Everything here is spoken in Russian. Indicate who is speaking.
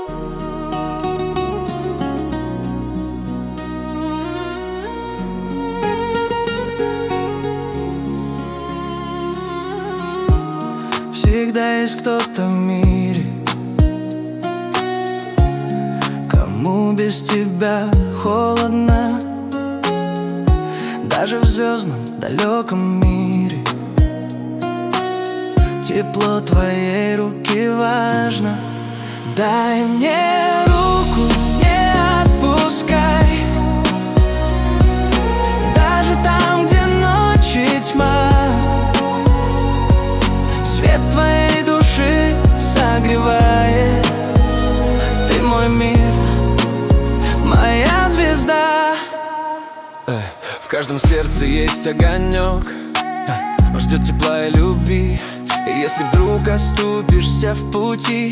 Speaker 1: Всегда есть кто-то в мире, кому без тебя холодно. Даже в звездном далеком мире тепло твоей руки важно. Дай мне руку, не отпускай, даже там, где ночь и тьма. Свет твоей души согревает. Ты мой мир, моя звезда. В каждом сердце есть огонек, он ждет тепла и любви. И если вдруг оступишься в пути,